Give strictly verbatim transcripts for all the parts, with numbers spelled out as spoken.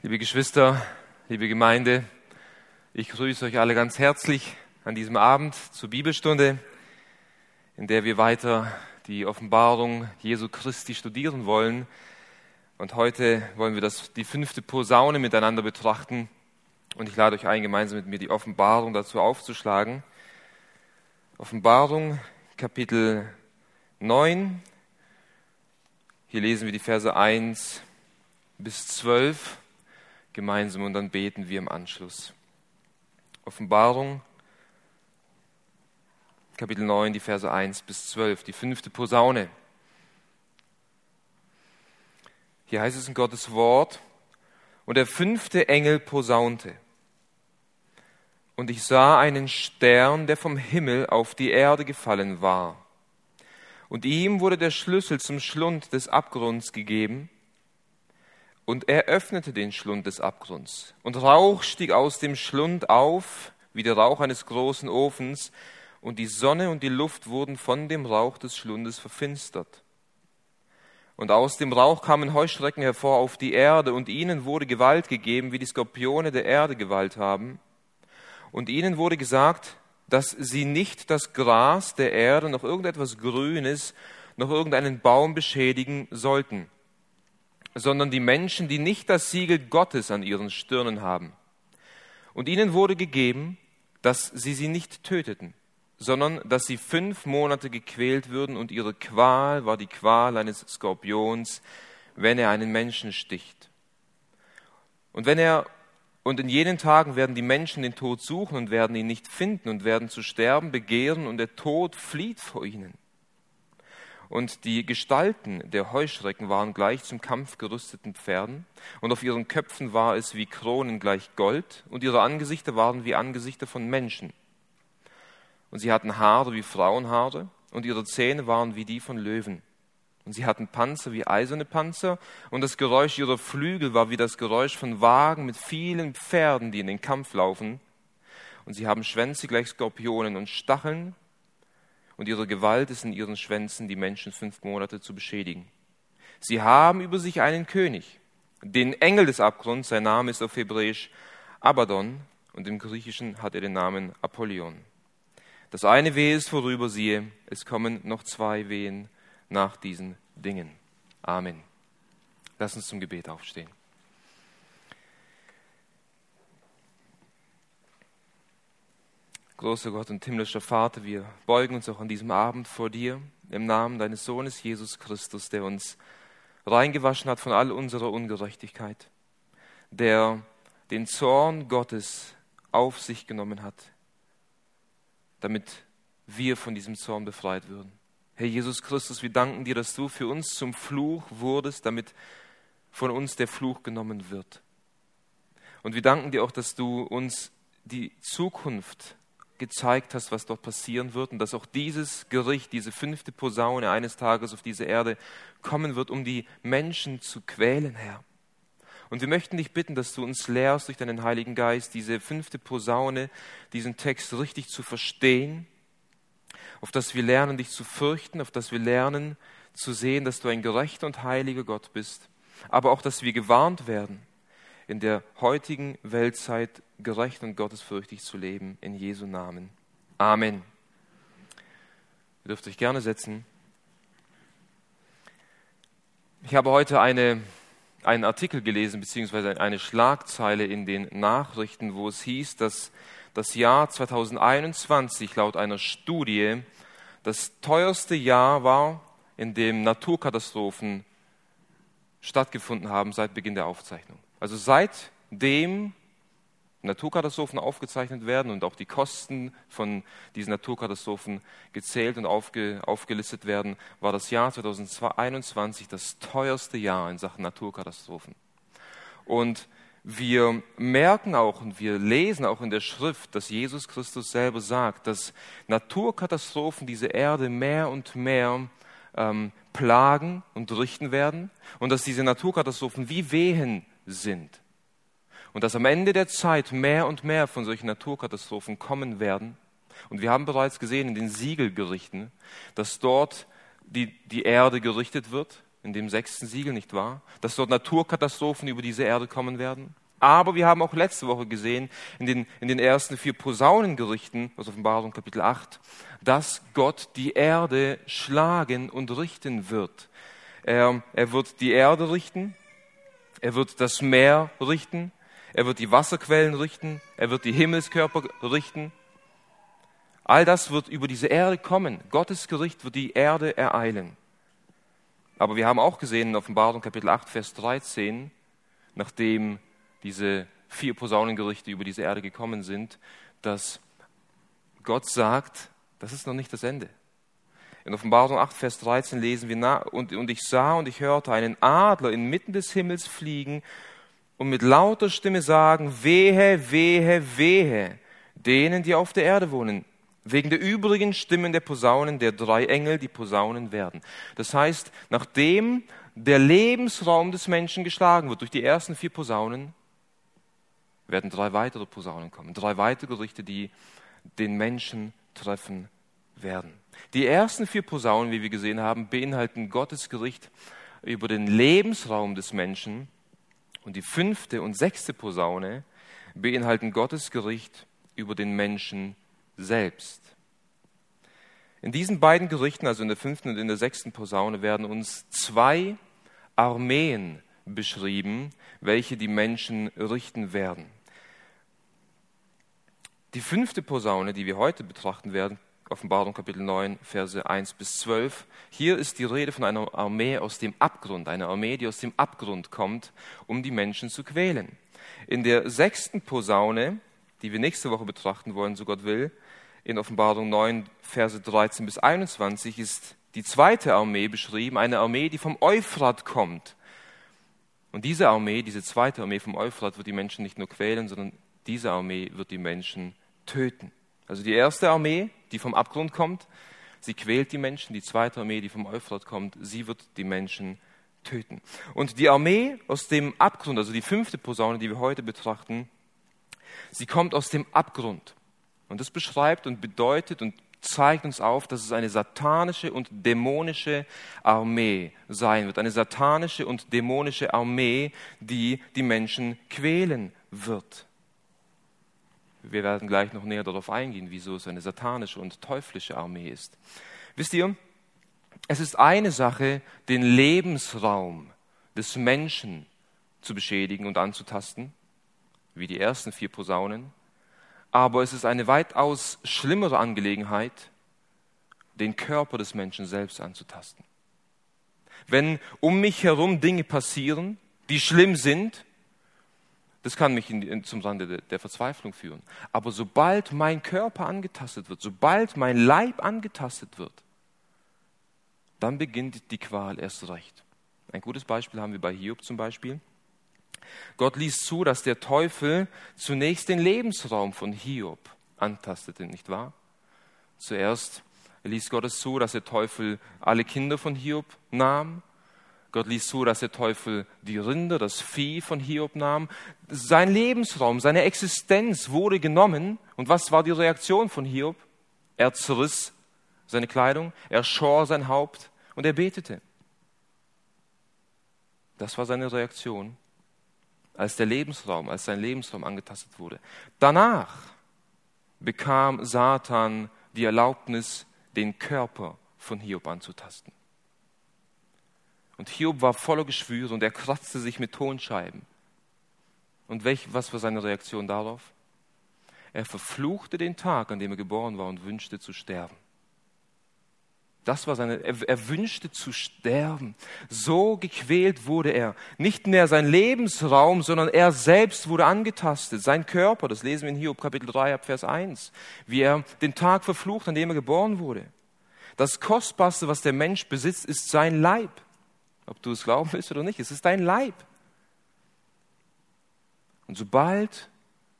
Liebe Geschwister, liebe Gemeinde, ich grüße euch alle ganz herzlich an diesem Abend zur Bibelstunde, in der wir weiter die Offenbarung Jesu Christi studieren wollen. Und heute wollen wir das, die fünfte Posaune miteinander betrachten. Und ich lade euch ein, gemeinsam mit mir die Offenbarung dazu aufzuschlagen. Offenbarung, Kapitel neun. Hier lesen wir die Verse eins bis zwölf gemeinsam und dann beten wir im Anschluss. Offenbarung, Kapitel neun, die Verse eins bis zwölf, die fünfte Posaune. Hier heißt es in Gottes Wort: Und der fünfte Engel posaunte. Und ich sah einen Stern, der vom Himmel auf die Erde gefallen war. Und ihm wurde der Schlüssel zum Schlund des Abgrunds gegeben. Und er öffnete den Schlund des Abgrunds. Und Rauch stieg aus dem Schlund auf, wie der Rauch eines großen Ofens. Und die Sonne und die Luft wurden von dem Rauch des Schlundes verfinstert. Und aus dem Rauch kamen Heuschrecken hervor auf die Erde, und ihnen wurde Gewalt gegeben, wie die Skorpione der Erde Gewalt haben. Und ihnen wurde gesagt, dass sie nicht das Gras der Erde, noch irgendetwas Grünes, noch irgendeinen Baum beschädigen sollten, sondern die Menschen, die nicht das Siegel Gottes an ihren Stirnen haben. Und ihnen wurde gegeben, dass sie sie nicht töteten, sondern dass sie fünf Monate gequält würden, und ihre Qual war die Qual eines Skorpions, wenn er einen Menschen sticht. Und wenn er und in jenen Tagen werden die Menschen den Tod suchen und werden ihn nicht finden und werden zu sterben begehren, und der Tod flieht vor ihnen. Und die Gestalten der Heuschrecken waren gleich zum Kampf gerüsteten Pferden, und auf ihren Köpfen war es wie Kronen gleich Gold, und ihre Angesichter waren wie Angesichter von Menschen. Und sie hatten Haare wie Frauenhaare, und ihre Zähne waren wie die von Löwen. Und sie hatten Panzer wie eiserne Panzer, und das Geräusch ihrer Flügel war wie das Geräusch von Wagen mit vielen Pferden, die in den Kampf laufen. Und sie haben Schwänze gleich Skorpionen und Stacheln, und ihre Gewalt ist in ihren Schwänzen, die Menschen fünf Monate zu beschädigen. Sie haben über sich einen König, den Engel des Abgrunds, sein Name ist auf Hebräisch Abaddon, und im Griechischen hat er den Namen Apollyon. Das eine Wehe ist vorüber, siehe, es kommen noch zwei Wehen nach diesen Dingen. Amen. Lass uns zum Gebet aufstehen. Großer Gott und himmlischer Vater, wir beugen uns auch an diesem Abend vor dir, im Namen deines Sohnes Jesus Christus, der uns reingewaschen hat von all unserer Ungerechtigkeit, der den Zorn Gottes auf sich genommen hat, damit wir von diesem Zorn befreit würden. Herr Jesus Christus, wir danken dir, dass du für uns zum Fluch wurdest, damit von uns der Fluch genommen wird. Und wir danken dir auch, dass du uns die Zukunft gezeigt hast, was dort passieren wird, und dass auch dieses Gericht, diese fünfte Posaune eines Tages auf diese Erde kommen wird, um die Menschen zu quälen, Herr. Und wir möchten dich bitten, dass du uns lehrst durch deinen Heiligen Geist, diese fünfte Posaune, diesen Text richtig zu verstehen, auf dass wir lernen, dich zu fürchten, auf dass wir lernen, zu sehen, dass du ein gerechter und heiliger Gott bist, aber auch, dass wir gewarnt werden, in der heutigen Weltzeit gerecht und gottesfürchtig zu leben, in Jesu Namen. Amen. Ihr dürft euch gerne setzen. Ich habe heute eine, einen Artikel gelesen, beziehungsweise eine Schlagzeile in den Nachrichten, wo es hieß, dass das Jahr zweitausendeinundzwanzig laut einer Studie das teuerste Jahr war, in dem Naturkatastrophen stattgefunden haben seit Beginn der Aufzeichnung. Also seitdem Naturkatastrophen aufgezeichnet werden und auch die Kosten von diesen Naturkatastrophen gezählt und aufge, aufgelistet werden, war das Jahr zweitausendeinundzwanzig das teuerste Jahr in Sachen Naturkatastrophen. Und wir merken auch und wir lesen auch in der Schrift, dass Jesus Christus selber sagt, dass Naturkatastrophen diese Erde mehr und mehr ähm, plagen und richten werden, und dass diese Naturkatastrophen wie Wehen sind. Und dass am Ende der Zeit mehr und mehr von solchen Naturkatastrophen kommen werden. Und wir haben bereits gesehen in den Siegelgerichten, dass dort die, die Erde gerichtet wird, in dem sechsten Siegel, nicht wahr? Dass dort Naturkatastrophen über diese Erde kommen werden. Aber wir haben auch letzte Woche gesehen, in den, in den ersten vier Posaunengerichten, aus Offenbarung Kapitel acht, dass Gott die Erde schlagen und richten wird. Er, er wird die Erde richten, er wird das Meer richten, er wird die Wasserquellen richten, er wird die Himmelskörper richten. All das wird über diese Erde kommen. Gottes Gericht wird die Erde ereilen. Aber wir haben auch gesehen in Offenbarung Kapitel acht, Vers dreizehn, nachdem diese vier Posaunengerichte über diese Erde gekommen sind, dass Gott sagt, das ist noch nicht das Ende. In Offenbarung acht, Vers dreizehn lesen wir, na, und, und ich sah und ich hörte einen Adler inmitten des Himmels fliegen und mit lauter Stimme sagen, wehe, wehe, wehe, denen, die auf der Erde wohnen, wegen der übrigen Stimmen der Posaunen, der drei Engel, die Posaunen werden. Das heißt, nachdem der Lebensraum des Menschen geschlagen wird durch die ersten vier Posaunen, werden drei weitere Posaunen kommen. Drei weitere Gerichte, die den Menschen treffen werden. Die ersten vier Posaunen, wie wir gesehen haben, beinhalten Gottes Gericht über den Lebensraum des Menschen. Und die fünfte und sechste Posaune beinhalten Gottes Gericht über den Menschen selbst. In diesen beiden Gerichten, also in der fünften und in der sechsten Posaune, werden uns zwei Armeen beschrieben, welche die Menschen richten werden. Die fünfte Posaune, die wir heute betrachten werden, Offenbarung Kapitel neun, Verse eins bis zwölf, hier ist die Rede von einer Armee aus dem Abgrund, eine Armee, die aus dem Abgrund kommt, um die Menschen zu quälen. In der sechsten Posaune, die wir nächste Woche betrachten wollen, so Gott will, in Offenbarung neun, Verse dreizehn bis einundzwanzig, ist die zweite Armee beschrieben, eine Armee, die vom Euphrat kommt. Und diese Armee, diese zweite Armee vom Euphrat, wird die Menschen nicht nur quälen, sondern diese Armee wird die Menschen töten. Also die erste Armee, die vom Abgrund kommt, sie quält die Menschen. Die zweite Armee, die vom Euphrat kommt, sie wird die Menschen töten. Und die Armee aus dem Abgrund, also die fünfte Posaune, die wir heute betrachten, sie kommt aus dem Abgrund. Und das beschreibt und bedeutet und zeigt uns auf, dass es eine satanische und dämonische Armee sein wird. Eine satanische und dämonische Armee, die die Menschen quälen wird. Wir werden gleich noch näher darauf eingehen, wieso es eine satanische und teuflische Armee ist. Wisst ihr, es ist eine Sache, den Lebensraum des Menschen zu beschädigen und anzutasten, wie die ersten vier Posaunen. Aber es ist eine weitaus schlimmere Angelegenheit, den Körper des Menschen selbst anzutasten. Wenn um mich herum Dinge passieren, die schlimm sind, das kann mich in, in, zum Rande der, der Verzweiflung führen. Aber sobald mein Körper angetastet wird, sobald mein Leib angetastet wird, dann beginnt die Qual erst recht. Ein gutes Beispiel haben wir bei Hiob zum Beispiel. Gott ließ zu, dass der Teufel zunächst den Lebensraum von Hiob antastete, nicht wahr? Zuerst ließ Gott es zu, dass der Teufel alle Kinder von Hiob nahm. Gott ließ zu, dass der Teufel die Rinder, das Vieh von Hiob nahm. Sein Lebensraum, seine Existenz wurde genommen. Und was war die Reaktion von Hiob? Er zerriss seine Kleidung, er schor sein Haupt und er betete. Das war seine Reaktion, als der Lebensraum, als sein Lebensraum angetastet wurde. Danach bekam Satan die Erlaubnis, den Körper von Hiob anzutasten. Und Hiob war voller Geschwüre und er kratzte sich mit Tonscheiben. Und welch, was war seine Reaktion darauf? Er verfluchte den Tag, an dem er geboren war und wünschte zu sterben. Das war seine, er, er wünschte zu sterben. So gequält wurde er. Nicht mehr sein Lebensraum, sondern er selbst wurde angetastet. Sein Körper, das lesen wir in Hiob Kapitel drei, ab Vers eins, wie er den Tag verflucht, an dem er geboren wurde. Das Kostbarste, was der Mensch besitzt, ist sein Leib. Ob du es glauben willst oder nicht, es ist dein Leib. Und sobald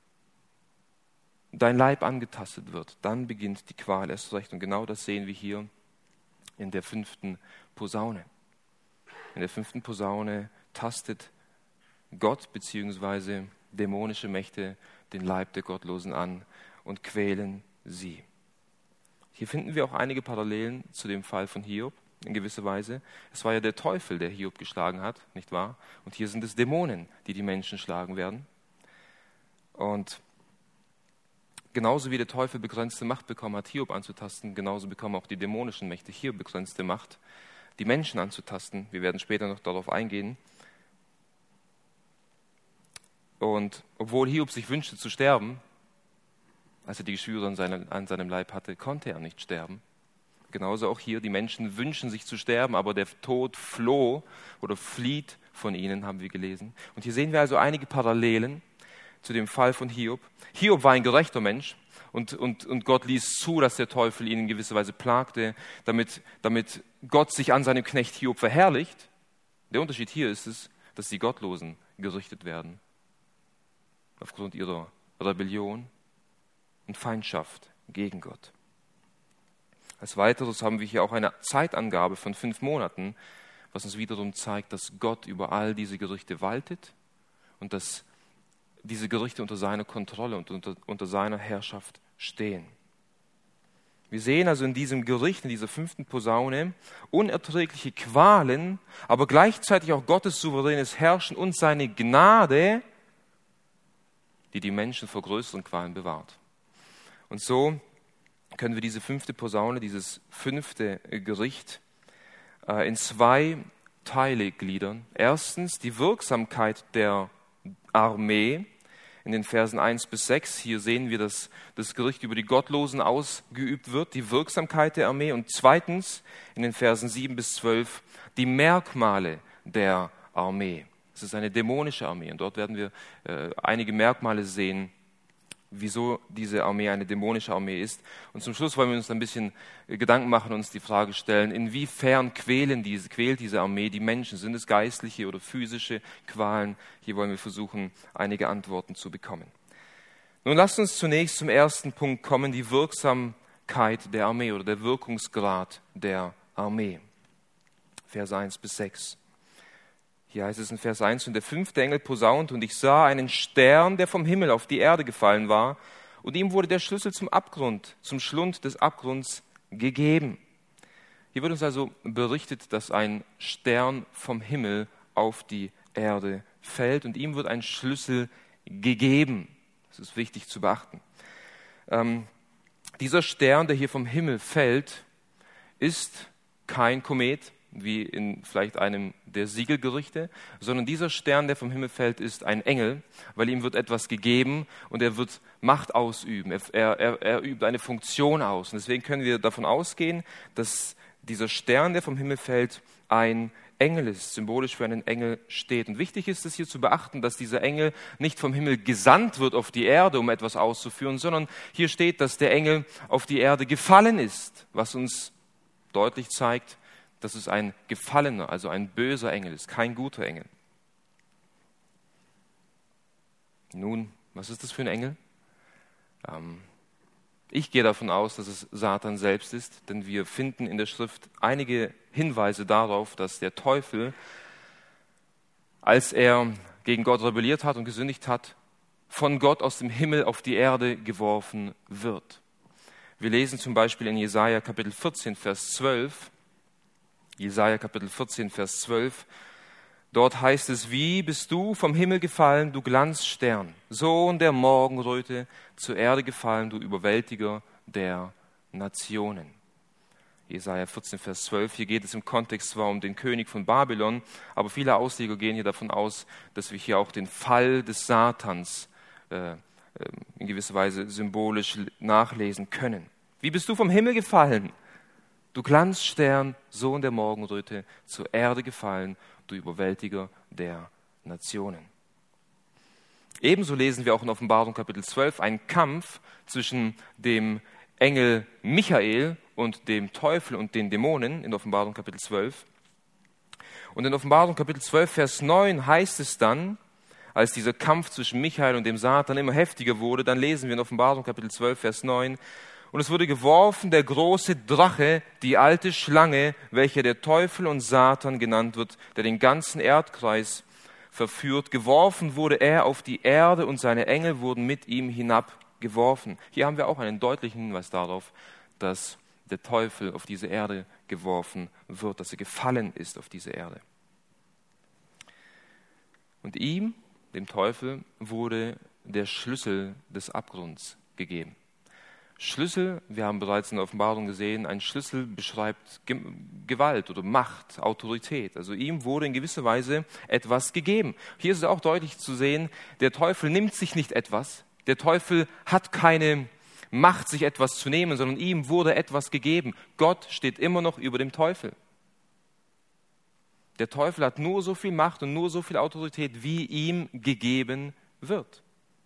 dein Leib angetastet wird, dann beginnt die Qual erst recht. Und genau das sehen wir hier in der fünften Posaune. In der fünften Posaune tastet Gott bzw. dämonische Mächte den Leib der Gottlosen an und quälen sie. Hier finden wir auch einige Parallelen zu dem Fall von Hiob. in gewisser Weise. Es war ja der Teufel, der Hiob geschlagen hat, nicht wahr? Und hier sind es Dämonen, die die Menschen schlagen werden. Und genauso wie der Teufel begrenzte Macht bekommen hat, Hiob anzutasten, genauso bekommen auch die dämonischen Mächte hier begrenzte Macht, die Menschen anzutasten. Wir werden später noch darauf eingehen. Und obwohl Hiob sich wünschte zu sterben, als er die Geschwüre an seinem, an seinem Leib hatte, konnte er nicht sterben. Genauso auch hier, die Menschen wünschen sich zu sterben, aber der Tod floh oder flieht von ihnen, haben wir gelesen. Und hier sehen wir also einige Parallelen zu dem Fall von Hiob. Hiob war ein gerechter Mensch und, und, und Gott ließ zu, dass der Teufel ihn in gewisser Weise plagte, damit, damit Gott sich an seinem Knecht Hiob verherrlicht. Der Unterschied hier ist es, dass die Gottlosen gerichtet werden aufgrund ihrer Rebellion und Feindschaft gegen Gott. Als weiteres haben wir hier auch eine Zeitangabe von fünf Monaten, was uns wiederum zeigt, dass Gott über all diese Gerichte waltet und dass diese Gerichte unter seiner Kontrolle und unter, unter seiner Herrschaft stehen. Wir sehen also in diesem Gericht, in dieser fünften Posaune, unerträgliche Qualen, aber gleichzeitig auch Gottes souveränes Herrschen und seine Gnade, die die Menschen vor größeren Qualen bewahrt. Und so können wir diese fünfte Posaune, dieses fünfte Gericht äh, in zwei Teile gliedern. Erstens die Wirksamkeit der Armee in den Versen eins bis sechs. Hier sehen wir, dass das Gericht über die Gottlosen ausgeübt wird, die Wirksamkeit der Armee. Und zweitens in den Versen sieben bis zwölf die Merkmale der Armee. Es ist eine dämonische Armee und dort werden wir äh, einige Merkmale sehen, wieso diese Armee eine dämonische Armee ist. Und zum Schluss wollen wir uns ein bisschen Gedanken machen und uns die Frage stellen, inwiefern quälen diese, quält diese Armee die Menschen? Sind es geistliche oder physische Qualen? Hier wollen wir versuchen, einige Antworten zu bekommen. Nun lasst uns zunächst zum ersten Punkt kommen, die Wirksamkeit der Armee oder der Wirkungsgrad der Armee. Verse eins bis sechs. Hier heißt es in Vers eins, und der fünfte Engel posaunte, und ich sah einen Stern, der vom Himmel auf die Erde gefallen war, und ihm wurde der Schlüssel zum Abgrund, zum Schlund des Abgrunds gegeben. Hier wird uns also berichtet, dass ein Stern vom Himmel auf die Erde fällt, und ihm wird ein Schlüssel gegeben. Das ist wichtig zu beachten. Ähm, dieser Stern, der hier vom Himmel fällt, ist kein Komet, wie in vielleicht einem der Siegelgerichte, sondern dieser Stern, der vom Himmel fällt, ist ein Engel, weil ihm wird etwas gegeben und er wird Macht ausüben. Er, er, er übt eine Funktion aus. Und deswegen können wir davon ausgehen, dass dieser Stern, der vom Himmel fällt, ein Engel ist, symbolisch für einen Engel steht. Und wichtig ist es hier zu beachten, dass dieser Engel nicht vom Himmel gesandt wird auf die Erde, um etwas auszuführen, sondern hier steht, dass der Engel auf die Erde gefallen ist, was uns deutlich zeigt, dass es ein gefallener, also ein böser Engel ist, kein guter Engel. Nun, was ist das für ein Engel? Ähm, ich gehe davon aus, dass es Satan selbst ist, denn wir finden in der Schrift einige Hinweise darauf, dass der Teufel, als er gegen Gott rebelliert hat und gesündigt hat, von Gott aus dem Himmel auf die Erde geworfen wird. Wir lesen zum Beispiel in Jesaja Kapitel vierzehn, Vers zwölf, Jesaja Kapitel vierzehn, Vers zwölf. Dort heißt es, wie bist du vom Himmel gefallen, du Glanzstern, Sohn der Morgenröte, zur Erde gefallen, du Überwältiger der Nationen. Jesaja vierzehn, Vers zwölf. Hier geht es im Kontext zwar um den König von Babylon, aber viele Ausleger gehen hier davon aus, dass wir hier auch den Fall des Satans äh, in gewisser Weise symbolisch nachlesen können. Wie bist du vom Himmel gefallen? Du Glanzstern, Sohn der Morgenröte, zur Erde gefallen, du Überwältiger der Nationen. Ebenso lesen wir auch in Offenbarung Kapitel zwölf einen Kampf zwischen dem Engel Michael und dem Teufel und den Dämonen in Offenbarung Kapitel zwölf. Und in Offenbarung Kapitel zwölf, Vers neun heißt es dann, als dieser Kampf zwischen Michael und dem Satan immer heftiger wurde, dann lesen wir in Offenbarung Kapitel zwölf, Vers neun, und es wurde geworfen der große Drache, die alte Schlange, welcher der Teufel und Satan genannt wird, der den ganzen Erdkreis verführt. Geworfen wurde er auf die Erde und seine Engel wurden mit ihm hinabgeworfen. Hier haben wir auch einen deutlichen Hinweis darauf, dass der Teufel auf diese Erde geworfen wird, dass er gefallen ist auf diese Erde. Und ihm, dem Teufel, wurde der Schlüssel des Abgrunds gegeben. Schlüssel, wir haben bereits in der Offenbarung gesehen, ein Schlüssel beschreibt Ge- Gewalt oder Macht, Autorität. Also ihm wurde in gewisser Weise etwas gegeben. Hier ist es auch deutlich zu sehen, der Teufel nimmt sich nicht etwas. Der Teufel hat keine Macht, sich etwas zu nehmen, sondern ihm wurde etwas gegeben. Gott steht immer noch über dem Teufel. Der Teufel hat nur so viel Macht und nur so viel Autorität, wie ihm gegeben wird.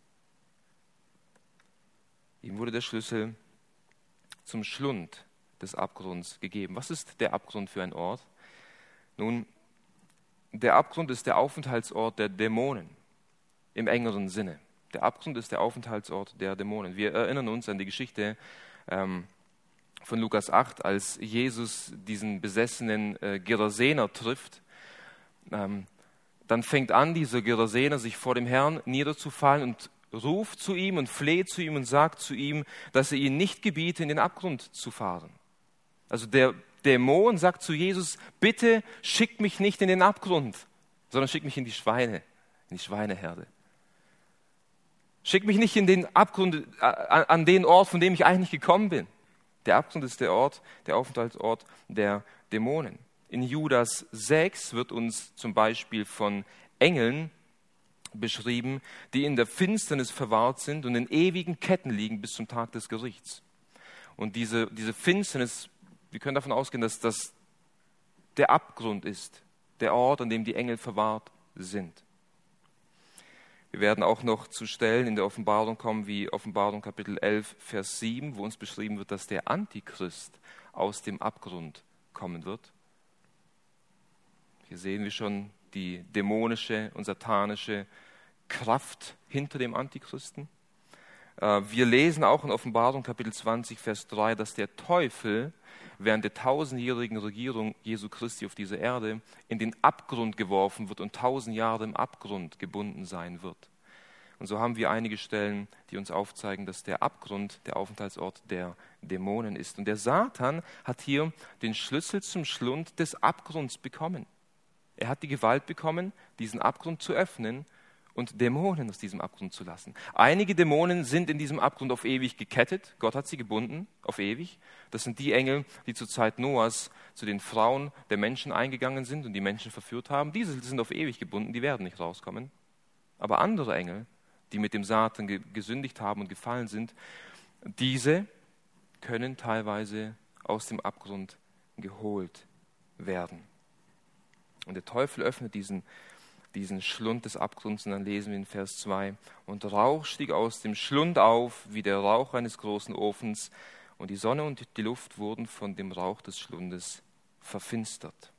Ihm wurde der Schlüssel zum Schlund des Abgrunds gegeben. Was ist der Abgrund für ein Ort? Nun, der Abgrund ist der Aufenthaltsort der Dämonen im engeren Sinne. Der Abgrund ist der Aufenthaltsort der Dämonen. Wir erinnern uns an die Geschichte ähm, von Lukas acht, als Jesus diesen besessenen äh, Gerasener trifft. Ähm, dann fängt an, dieser Gerasener sich vor dem Herrn niederzufallen und ruft zu ihm und fleht zu ihm und sagt zu ihm, dass er ihn nicht gebiete, in den Abgrund zu fahren. Also der Dämon sagt zu Jesus, bitte schick mich nicht in den Abgrund, sondern schick mich in die Schweine, in die Schweineherde. Schick mich nicht in den Abgrund, an den Ort, von dem ich eigentlich gekommen bin. Der Abgrund ist der Ort, der Aufenthaltsort der Dämonen. In Judas sechs wird uns zum Beispiel von Engeln beschrieben, die in der Finsternis verwahrt sind und in ewigen Ketten liegen bis zum Tag des Gerichts. Und diese, diese Finsternis, wir können davon ausgehen, dass das der Abgrund ist, der Ort, an dem die Engel verwahrt sind. Wir werden auch noch zu Stellen in der Offenbarung kommen, wie Offenbarung Kapitel elf, Vers sieben, wo uns beschrieben wird, dass der Antichrist aus dem Abgrund kommen wird. Hier sehen wir schon die dämonische und satanische Kraft hinter dem Antichristen. Wir lesen auch in Offenbarung Kapitel zwanzig, Vers drei, dass der Teufel während der tausendjährigen Regierung Jesu Christi auf dieser Erde in den Abgrund geworfen wird und tausend Jahre im Abgrund gebunden sein wird. Und so haben wir einige Stellen, die uns aufzeigen, dass der Abgrund der Aufenthaltsort der Dämonen ist. Und der Satan hat hier den Schlüssel zum Schlund des Abgrunds bekommen. Er hat die Gewalt bekommen, diesen Abgrund zu öffnen und Dämonen aus diesem Abgrund zu lassen. Einige Dämonen sind in diesem Abgrund auf ewig gekettet. Gott hat sie gebunden, auf ewig. Das sind die Engel, die zur Zeit Noahs zu den Frauen der Menschen eingegangen sind und die Menschen verführt haben. Diese sind auf ewig gebunden, die werden nicht rauskommen. Aber andere Engel, die mit dem Satan ge- gesündigt haben und gefallen sind, diese können teilweise aus dem Abgrund geholt werden. Und der Teufel öffnet diesen, diesen Schlund des Abgrunds und dann lesen wir in Vers zwei. Und Rauch stieg aus dem Schlund auf, wie der Rauch eines großen Ofens, und die Sonne und die Luft wurden von dem Rauch des Schlundes verfinstert.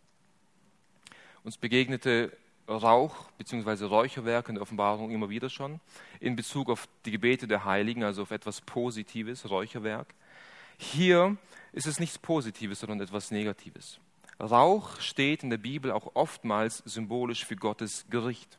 Uns begegnete Rauch bzw. Räucherwerk in der Offenbarung immer wieder schon in Bezug auf die Gebete der Heiligen, also auf etwas Positives, Räucherwerk. Hier ist es nichts Positives, sondern etwas Negatives. Rauch steht in der Bibel auch oftmals symbolisch für Gottes Gericht.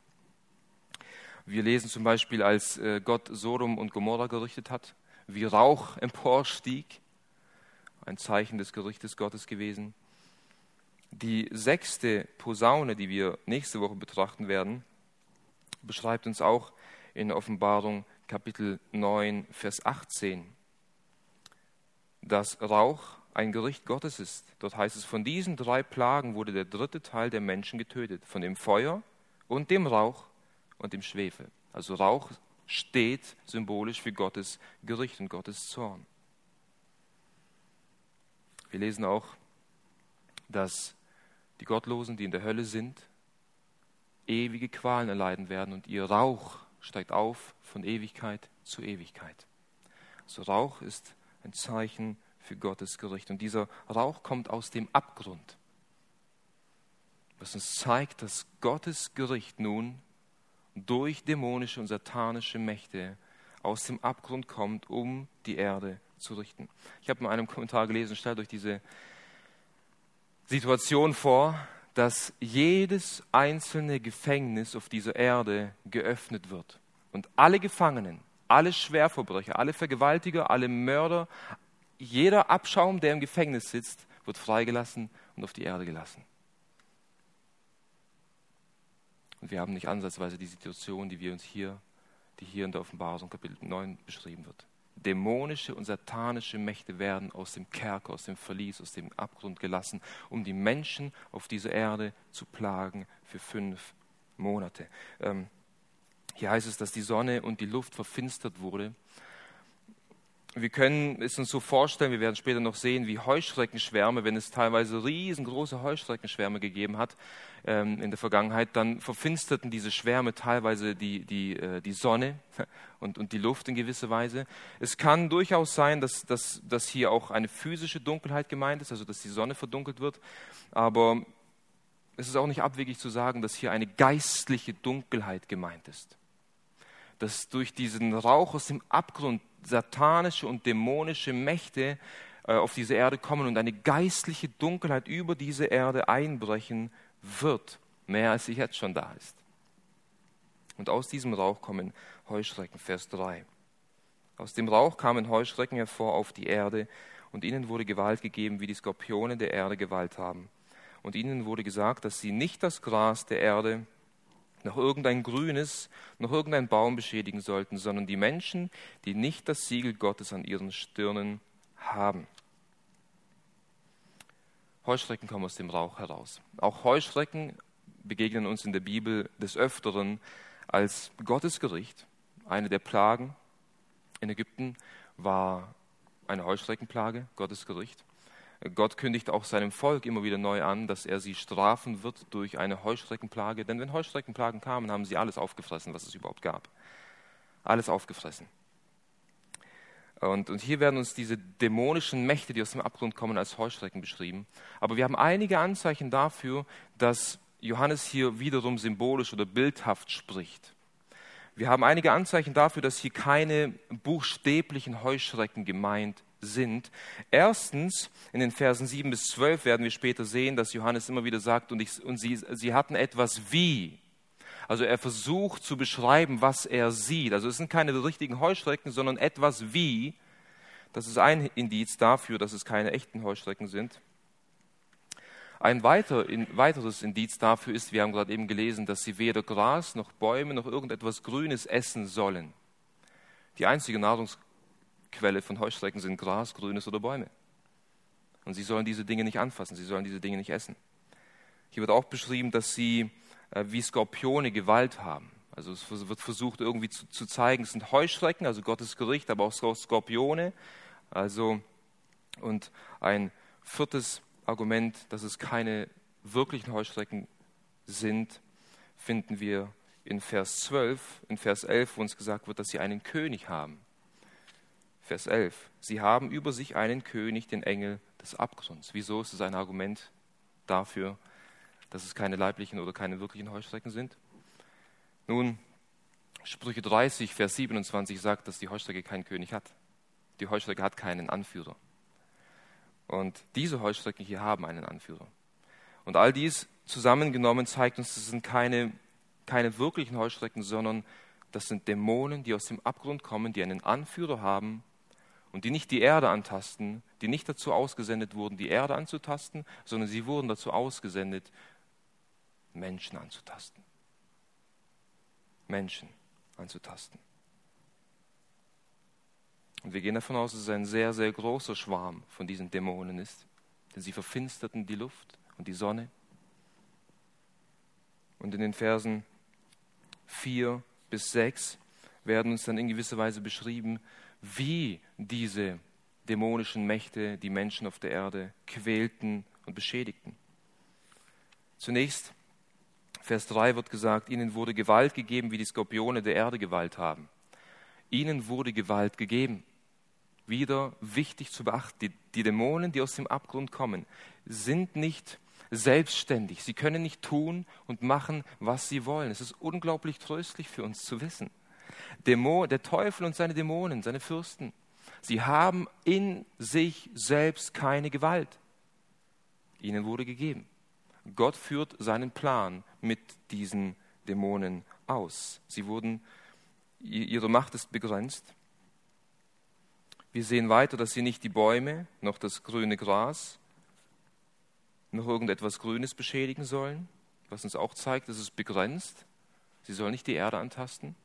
Wir lesen zum Beispiel, als Gott Sodom und Gomorra gerichtet hat, wie Rauch emporstieg, ein Zeichen des Gerichtes Gottes gewesen. Die sechste Posaune, die wir nächste Woche betrachten werden, beschreibt uns auch in Offenbarung Kapitel neun, Vers achtzehn, dass Rauch ein Gericht Gottes ist. Dort heißt es, von diesen drei Plagen wurde der dritte Teil der Menschen getötet, von dem Feuer und dem Rauch und dem Schwefel. Also Rauch steht symbolisch für Gottes Gericht und Gottes Zorn. Wir lesen auch, dass die Gottlosen, die in der Hölle sind, ewige Qualen erleiden werden und ihr Rauch steigt auf von Ewigkeit zu Ewigkeit. Also Rauch ist ein Zeichen für Gottes Gericht. Und dieser Rauch kommt aus dem Abgrund, was uns zeigt, dass Gottes Gericht nun durch dämonische und satanische Mächte aus dem Abgrund kommt, um die Erde zu richten. Ich habe in einem Kommentar gelesen, stellt euch diese Situation vor, dass jedes einzelne Gefängnis auf dieser Erde geöffnet wird und alle Gefangenen, alle Schwerverbrecher, alle Vergewaltiger, alle Mörder, jeder Abschaum, der im Gefängnis sitzt, wird freigelassen und auf die Erde gelassen. Und wir haben nicht ansatzweise die Situation, die wir uns hier, die hier in der Offenbarung Kapitel neun beschrieben wird. Dämonische und satanische Mächte werden aus dem Kerker, aus dem Verlies, aus dem Abgrund gelassen, um die Menschen auf dieser Erde zu plagen für fünf Monate. Ähm, hier heißt es, dass die Sonne und die Luft verfinstert wurde. Wir können es uns so vorstellen, wir werden später noch sehen, wie Heuschreckenschwärme, wenn es teilweise riesengroße Heuschreckenschwärme gegeben hat ähm, in der Vergangenheit, dann verfinsterten diese Schwärme teilweise die, die, äh, die Sonne und, und die Luft in gewisser Weise. Es kann durchaus sein, dass, dass, dass hier auch eine physische Dunkelheit gemeint ist, also dass die Sonne verdunkelt wird, aber es ist auch nicht abwegig zu sagen, dass hier eine geistliche Dunkelheit gemeint ist. Dass durch diesen Rauch aus dem Abgrund satanische und dämonische Mächte äh, auf diese Erde kommen und eine geistliche Dunkelheit über diese Erde einbrechen wird, mehr als sie jetzt schon da ist. Und aus diesem Rauch kommen Heuschrecken, Vers drei. Aus dem Rauch kamen Heuschrecken hervor auf die Erde, und ihnen wurde Gewalt gegeben, wie die Skorpione der Erde Gewalt haben. Und ihnen wurde gesagt, dass sie nicht das Gras der Erde, noch irgendein Grünes, noch irgendein Baum beschädigen sollten, sondern die Menschen, die nicht das Siegel Gottes an ihren Stirnen haben. Heuschrecken kommen aus dem Rauch heraus. Auch Heuschrecken begegnen uns in der Bibel des Öfteren als Gottes Gericht. Eine der Plagen in Ägypten war eine Heuschreckenplage, Gottes Gericht. Gott kündigt auch seinem Volk immer wieder neu an, dass er sie strafen wird durch eine Heuschreckenplage. Denn wenn Heuschreckenplagen kamen, haben sie alles aufgefressen, was es überhaupt gab. Alles aufgefressen. Und, und hier werden uns diese dämonischen Mächte, die aus dem Abgrund kommen, als Heuschrecken beschrieben. Aber wir haben einige Anzeichen dafür, dass Johannes hier wiederum symbolisch oder bildhaft spricht. Wir haben einige Anzeichen dafür, dass hier keine buchstäblichen Heuschrecken gemeint sind. Erstens, in den Versen sieben bis zwölf werden wir später sehen, dass Johannes immer wieder sagt, und, ich, und sie, sie hatten etwas wie. Also er versucht zu beschreiben, was er sieht. Also es sind keine richtigen Heuschrecken, sondern etwas wie. Das ist ein Indiz dafür, dass es keine echten Heuschrecken sind. Ein weiter, in, weiteres Indiz dafür ist, wir haben gerade eben gelesen, dass sie weder Gras noch Bäume noch irgendetwas Grünes essen sollen. Die einzige Nahrungsquelle von Heuschrecken sind Gras, Grünes oder Bäume. Und sie sollen diese Dinge nicht anfassen, sie sollen diese Dinge nicht essen. Hier wird auch beschrieben, dass sie äh, wie Skorpione Gewalt haben. Also es wird versucht irgendwie zu, zu zeigen, es sind Heuschrecken, also Gottes Gericht, aber auch Skorpione. Also, und ein viertes Argument, dass es keine wirklichen Heuschrecken sind, finden wir in Vers zwölf, in Vers elf, wo uns gesagt wird, dass sie einen König haben. Vers elf. Sie haben über sich einen König, den Engel des Abgrunds. Wieso ist es ein Argument dafür, dass es keine leiblichen oder keine wirklichen Heuschrecken sind? Nun, Sprüche dreißig, Vers siebenundzwanzig sagt, dass die Heuschrecke keinen König hat. Die Heuschrecke hat keinen Anführer. Und diese Heuschrecken hier haben einen Anführer. Und all dies zusammengenommen zeigt uns, das sind keine, keine wirklichen Heuschrecken, sondern das sind Dämonen, die aus dem Abgrund kommen, die einen Anführer haben und die nicht die Erde antasten, die nicht dazu ausgesendet wurden, die Erde anzutasten, sondern sie wurden dazu ausgesendet, Menschen anzutasten. Menschen anzutasten. Und wir gehen davon aus, dass es ein sehr, sehr großer Schwarm von diesen Dämonen ist, denn sie verfinsterten die Luft und die Sonne. Und in den Versen vier bis sechs werden uns dann in gewisser Weise beschrieben, wie diese dämonischen Mächte die Menschen auf der Erde quälten und beschädigten. Zunächst, Vers drei wird gesagt, ihnen wurde Gewalt gegeben, wie die Skorpione der Erde Gewalt haben. Ihnen wurde Gewalt gegeben. Wieder wichtig zu beachten, die, die Dämonen, die aus dem Abgrund kommen, sind nicht selbstständig. Sie können nicht tun und machen, was sie wollen. Es ist unglaublich tröstlich für uns zu wissen. Dämon, der Teufel und seine Dämonen, seine Fürsten, sie haben in sich selbst keine Gewalt. Ihnen wurde gegeben. Gott führt seinen Plan mit diesen Dämonen aus. Sie wurden, ihre Macht ist begrenzt. Wir sehen weiter, dass sie nicht die Bäume, noch das grüne Gras, noch irgendetwas Grünes beschädigen sollen, was uns auch zeigt, es ist begrenzt. Sie sollen nicht die Erde antasten.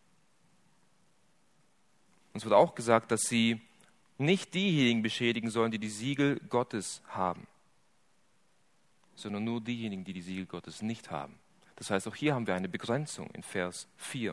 Uns wird auch gesagt, dass sie nicht diejenigen beschädigen sollen, die die Siegel Gottes haben, sondern nur diejenigen, die die Siegel Gottes nicht haben. Das heißt, auch hier haben wir eine Begrenzung in Vers vier.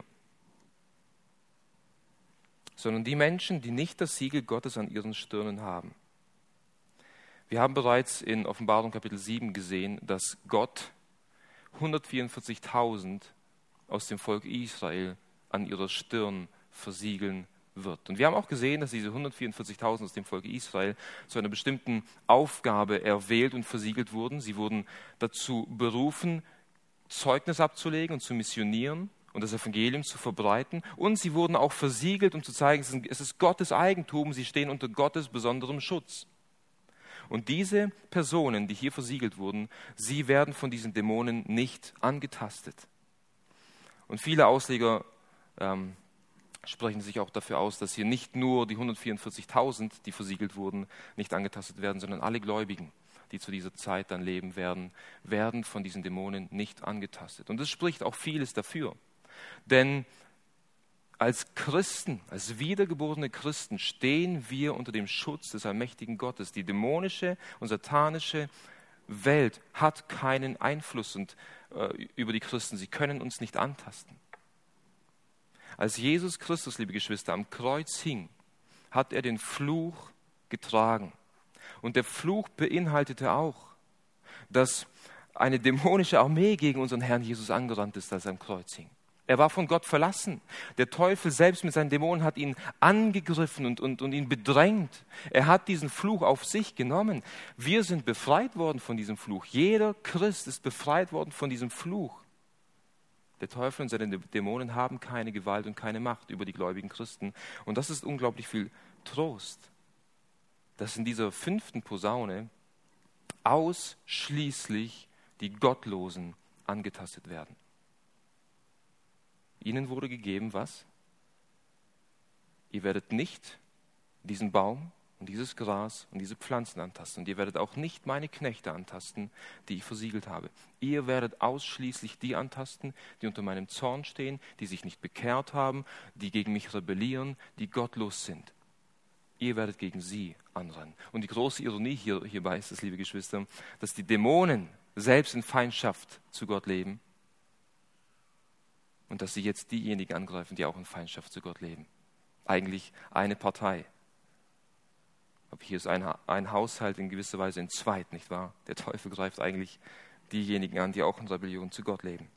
Sondern die Menschen, die nicht das Siegel Gottes an ihren Stirnen haben. Wir haben bereits in Offenbarung Kapitel sieben gesehen, dass Gott hundertvierundvierzigtausend aus dem Volk Israel an ihrer Stirn versiegeln wird. Und wir haben auch gesehen, dass diese hundertvierundvierzigtausend aus dem Volk Israel zu einer bestimmten Aufgabe erwählt und versiegelt wurden. Sie wurden dazu berufen, Zeugnis abzulegen und zu missionieren und das Evangelium zu verbreiten. Und sie wurden auch versiegelt, um zu zeigen, es ist Gottes Eigentum, sie stehen unter Gottes besonderem Schutz. Und diese Personen, die hier versiegelt wurden, sie werden von diesen Dämonen nicht angetastet. Und viele Ausleger ähm, sprechen sich auch dafür aus, dass hier nicht nur die hundertvierundvierzigtausend, die versiegelt wurden, nicht angetastet werden, sondern alle Gläubigen, die zu dieser Zeit dann leben werden, werden von diesen Dämonen nicht angetastet. Und das spricht auch vieles dafür. Denn als Christen, als wiedergeborene Christen stehen wir unter dem Schutz des allmächtigen Gottes. Die dämonische und satanische Welt hat keinen Einfluss und, äh, über die Christen. Sie können uns nicht antasten. Als Jesus Christus, liebe Geschwister, am Kreuz hing, hat er den Fluch getragen. Und der Fluch beinhaltete auch, dass eine dämonische Armee gegen unseren Herrn Jesus angerannt ist, als er am Kreuz hing. Er war von Gott verlassen. Der Teufel selbst mit seinen Dämonen hat ihn angegriffen und, und, und ihn bedrängt. Er hat diesen Fluch auf sich genommen. Wir sind befreit worden von diesem Fluch. Jeder Christ ist befreit worden von diesem Fluch. Der Teufel und seine Dämonen haben keine Gewalt und keine Macht über die gläubigen Christen. Und das ist unglaublich viel Trost, dass in dieser fünften Posaune ausschließlich die Gottlosen angetastet werden. Ihnen wurde gegeben, was? Ihr werdet nicht diesen Baum und dieses Gras und diese Pflanzen antasten. Und ihr werdet auch nicht meine Knechte antasten, die ich versiegelt habe. Ihr werdet ausschließlich die antasten, die unter meinem Zorn stehen, die sich nicht bekehrt haben, die gegen mich rebellieren, die gottlos sind. Ihr werdet gegen sie anrennen. Und die große Ironie hier, hierbei ist es, liebe Geschwister, dass die Dämonen selbst in Feindschaft zu Gott leben und dass sie jetzt diejenigen angreifen, die auch in Feindschaft zu Gott leben. Eigentlich eine Partei. Aber hier ist ein, ein Haushalt in gewisser Weise in zweit, nicht wahr? Der Teufel greift eigentlich diejenigen an, die auch in Rebellion zu Gott leben.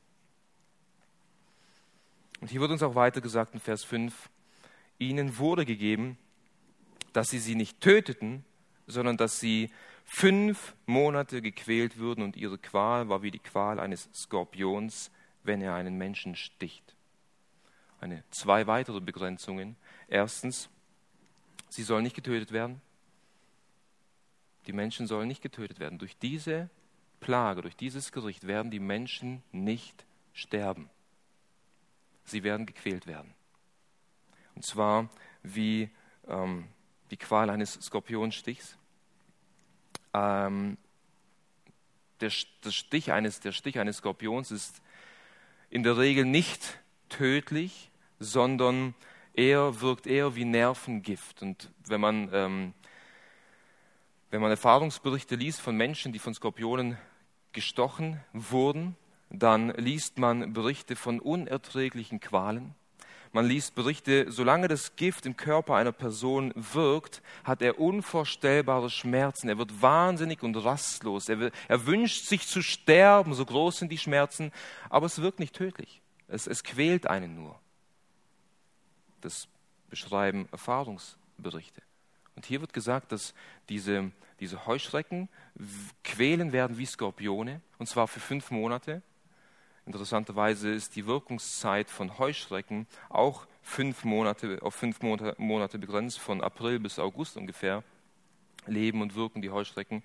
Und hier wird uns auch weiter gesagt in Vers fünf, ihnen wurde gegeben, dass sie sie nicht töteten, sondern dass sie fünf Monate gequält würden und ihre Qual war wie die Qual eines Skorpions, wenn er einen Menschen sticht. Eine, zwei weitere Begrenzungen. Erstens, sie sollen nicht getötet werden. Die Menschen sollen nicht getötet werden. Durch diese Plage, durch dieses Gericht werden die Menschen nicht sterben. Sie werden gequält werden. Und zwar wie ähm, die Qual eines Skorpionstichs. Ähm, der, der, Stich eines, der Stich eines Skorpions ist in der Regel nicht tödlich, sondern er wirkt eher wie Nervengift. Und wenn man, ähm, wenn man Erfahrungsberichte liest von Menschen, die von Skorpionen gestochen wurden, dann liest man Berichte von unerträglichen Qualen. Man liest Berichte, solange das Gift im Körper einer Person wirkt, hat er unvorstellbare Schmerzen. Er wird wahnsinnig und rastlos. Er, will, er wünscht sich zu sterben, so groß sind die Schmerzen, aber es wirkt nicht tödlich. Es, es quält einen nur. Das beschreiben Erfahrungsberichte. Und hier wird gesagt, dass diese, diese Heuschrecken quälen werden wie Skorpione, und zwar für fünf Monate. Interessanterweise ist die Wirkungszeit von Heuschrecken auch fünf Monate, auf fünf Monate begrenzt, von April bis August ungefähr leben und wirken die Heuschrecken.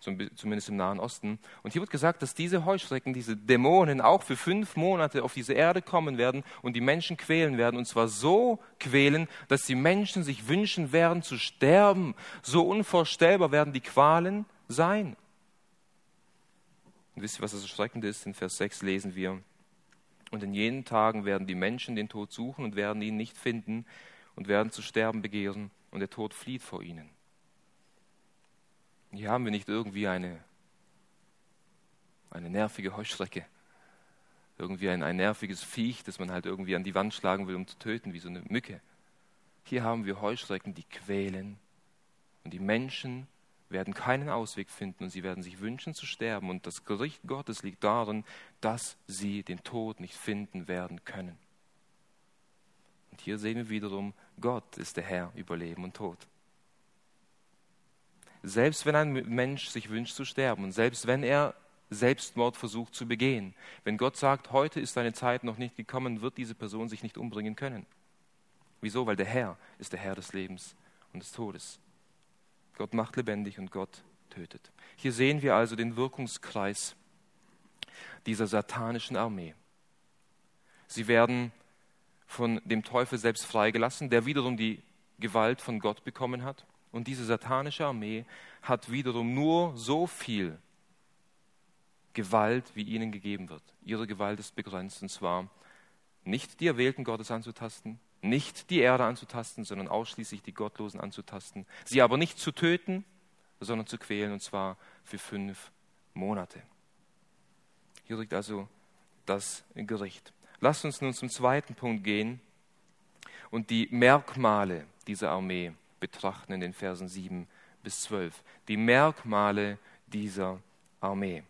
zumindest im Nahen Osten. Und hier wird gesagt, dass diese Heuschrecken, diese Dämonen auch für fünf Monate auf diese Erde kommen werden und die Menschen quälen werden. Und zwar so quälen, dass die Menschen sich wünschen werden zu sterben. So unvorstellbar werden die Qualen sein. Und wisst ihr, was das Erschreckende ist? In Vers sechs lesen wir: Und in jenen Tagen werden die Menschen den Tod suchen und werden ihn nicht finden und werden zu sterben begehren, und der Tod flieht vor ihnen. Hier haben wir nicht irgendwie eine, eine nervige Heuschrecke, irgendwie ein, ein nerviges Viech, das man halt irgendwie an die Wand schlagen will, um zu töten, wie so eine Mücke. Hier haben wir Heuschrecken, die quälen, und die Menschen werden keinen Ausweg finden und sie werden sich wünschen zu sterben. Und das Gericht Gottes liegt darin, dass sie den Tod nicht finden werden können. Und hier sehen wir wiederum, Gott ist der Herr über Leben und Tod. Selbst wenn ein Mensch sich wünscht zu sterben und selbst wenn er Selbstmord versucht zu begehen, wenn Gott sagt, heute ist deine Zeit noch nicht gekommen, wird diese Person sich nicht umbringen können. Wieso? Weil der Herr ist der Herr des Lebens und des Todes. Gott macht lebendig und Gott tötet. Hier sehen wir also den Wirkungskreis dieser satanischen Armee. Sie werden von dem Teufel selbst freigelassen, der wiederum die Gewalt von Gott bekommen hat. Und diese satanische Armee hat wiederum nur so viel Gewalt, wie ihnen gegeben wird. Ihre Gewalt ist begrenzt, und zwar nicht die Erwählten Gottes anzutasten, nicht die Erde anzutasten, sondern ausschließlich die Gottlosen anzutasten. Sie aber nicht zu töten, sondern zu quälen, und zwar für fünf Monate. Hier liegt also das Gericht. Lasst uns nun zum zweiten Punkt gehen und die Merkmale dieser Armee betrachten in den Versen sieben bis zwölf. Die Merkmale dieser Armee.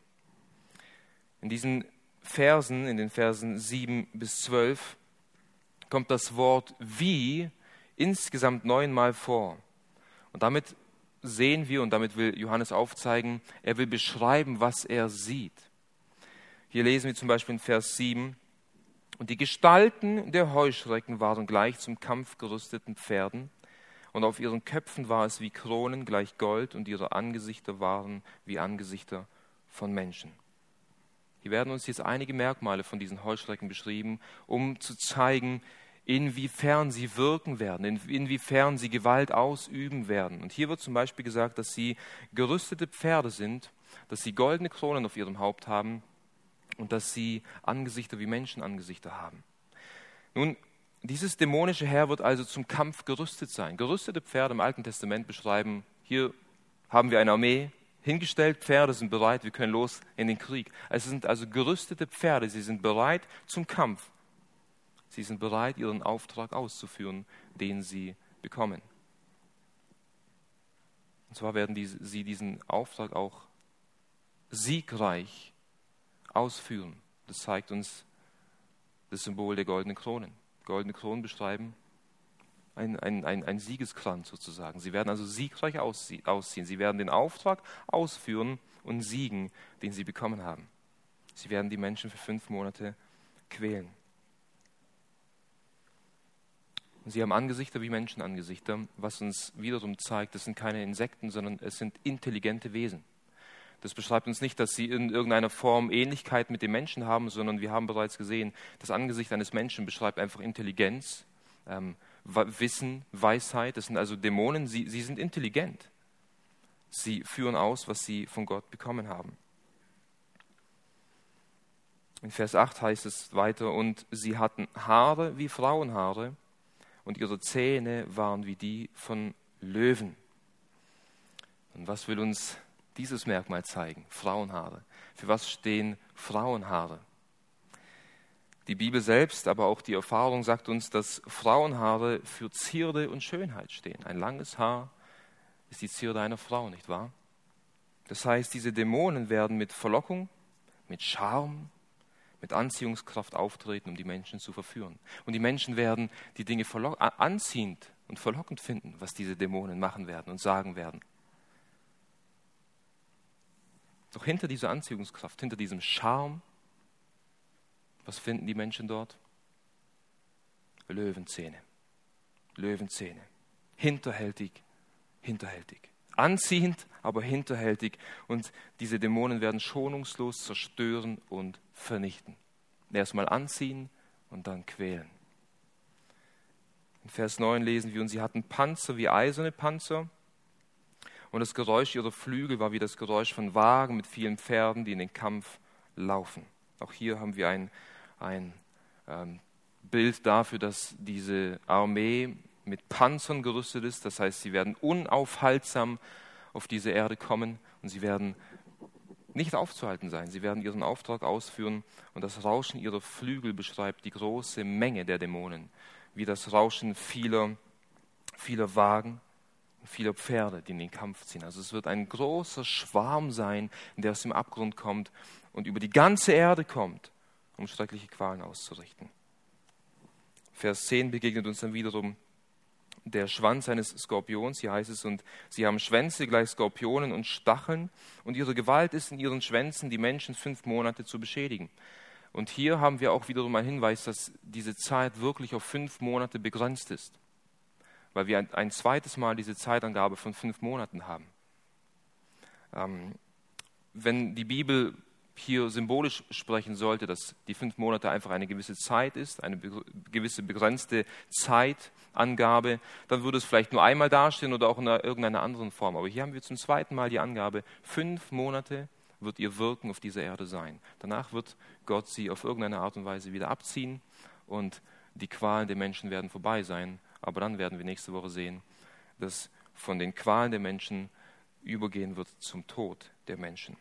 In diesen Versen, in den Versen sieben bis zwölf, kommt das Wort wie insgesamt neunmal vor. Und damit sehen wir, und damit will Johannes aufzeigen, er will beschreiben, was er sieht. Hier lesen wir zum Beispiel in Vers sieben: Und die Gestalten der Heuschrecken waren gleich zum Kampf gerüsteten Pferden, und auf ihren Köpfen war es wie Kronen gleich Gold, und ihre Angesichter waren wie Angesichter von Menschen. Hier werden uns jetzt einige Merkmale von diesen Heuschrecken beschrieben, um zu zeigen, inwiefern sie wirken werden, in, inwiefern sie Gewalt ausüben werden. Und hier wird zum Beispiel gesagt, dass sie gerüstete Pferde sind, dass sie goldene Kronen auf ihrem Haupt haben und dass sie Angesichter wie Menschenangesichter haben. Nun, dieses dämonische Heer wird also zum Kampf gerüstet sein. Gerüstete Pferde im Alten Testament beschreiben, hier haben wir eine Armee, hingestellt, Pferde sind bereit, wir können los in den Krieg. Es sind also gerüstete Pferde, sie sind bereit zum Kampf. Sie sind bereit, ihren Auftrag auszuführen, den sie bekommen. Und zwar werden die, sie diesen Auftrag auch siegreich ausführen. Das zeigt uns das Symbol der goldenen Kronen. Goldene Kronen beschreiben ein, ein, ein, ein Siegeskranz sozusagen. Sie werden also siegreich ausziehen. Sie werden den Auftrag ausführen und siegen, den sie bekommen haben. Sie werden die Menschen für fünf Monate quälen. Und sie haben Angesichter wie Menschenangesichter, was uns wiederum zeigt, das sind keine Insekten, sondern es sind intelligente Wesen. Das beschreibt uns nicht, dass sie in irgendeiner Form Ähnlichkeit mit dem Menschen haben, sondern wir haben bereits gesehen, das Angesicht eines Menschen beschreibt einfach Intelligenz, ähm, Wissen, Weisheit. Das sind also Dämonen, sie, sie sind intelligent. Sie führen aus, was sie von Gott bekommen haben. In Vers acht heißt es weiter: Und sie hatten Haare wie Frauenhaare, und ihre Zähne waren wie die von Löwen. Und was will uns dieses Merkmal zeigen? Frauenhaare. Für was stehen Frauenhaare? Die Bibel selbst, aber auch die Erfahrung sagt uns, dass Frauenhaare für Zierde und Schönheit stehen. Ein langes Haar ist die Zierde einer Frau, nicht wahr? Das heißt, diese Dämonen werden mit Verlockung, mit Charme, mit Anziehungskraft auftreten, um die Menschen zu verführen. Und die Menschen werden die Dinge verlock- anziehend und verlockend finden, was diese Dämonen machen werden und sagen werden. Doch hinter dieser Anziehungskraft, hinter diesem Charme, was finden die Menschen dort? Löwenzähne. Löwenzähne. Hinterhältig, hinterhältig. Anziehend, aber hinterhältig. Und diese Dämonen werden schonungslos zerstören und vernichten. Erstmal anziehen und dann quälen. In Vers neun lesen wir, und sie hatten Panzer wie eiserne Panzer, und das Geräusch ihrer Flügel war wie das Geräusch von Wagen mit vielen Pferden, die in den Kampf laufen. Auch hier haben wir ein, ein ähm, Bild dafür, dass diese Armee mit Panzern gerüstet ist. Das heißt, sie werden unaufhaltsam auf diese Erde kommen und sie werden nicht aufzuhalten sein. Sie werden ihren Auftrag ausführen, und das Rauschen ihrer Flügel beschreibt die große Menge der Dämonen, wie das Rauschen vieler, vieler Wagen und vieler Pferde, die in den Kampf ziehen. Also es wird ein großer Schwarm sein, der aus dem Abgrund kommt und über die ganze Erde kommt, um schreckliche Qualen auszurichten. Vers zehn begegnet uns dann wiederum der Schwanz eines Skorpions, hier heißt es, und sie haben Schwänze gleich Skorpionen und Stacheln, und ihre Gewalt ist in ihren Schwänzen, die Menschen fünf Monate zu beschädigen. Und hier haben wir auch wiederum einen Hinweis, dass diese Zeit wirklich auf fünf Monate begrenzt ist, weil wir ein, ein zweites Mal diese Zeitangabe von fünf Monaten haben. Ähm, wenn die Bibel hier symbolisch sprechen sollte, dass die fünf Monate einfach eine gewisse Zeit ist, eine be- gewisse begrenzte Zeitangabe, dann würde es vielleicht nur einmal dastehen oder auch in einer, irgendeiner anderen Form. Aber hier haben wir zum zweiten Mal die Angabe, fünf Monate wird ihr Wirken auf dieser Erde sein. Danach wird Gott sie auf irgendeine Art und Weise wieder abziehen und die Qualen der Menschen werden vorbei sein. Aber dann werden wir nächste Woche sehen, dass von den Qualen der Menschen übergehen wird zum Tod der Menschen.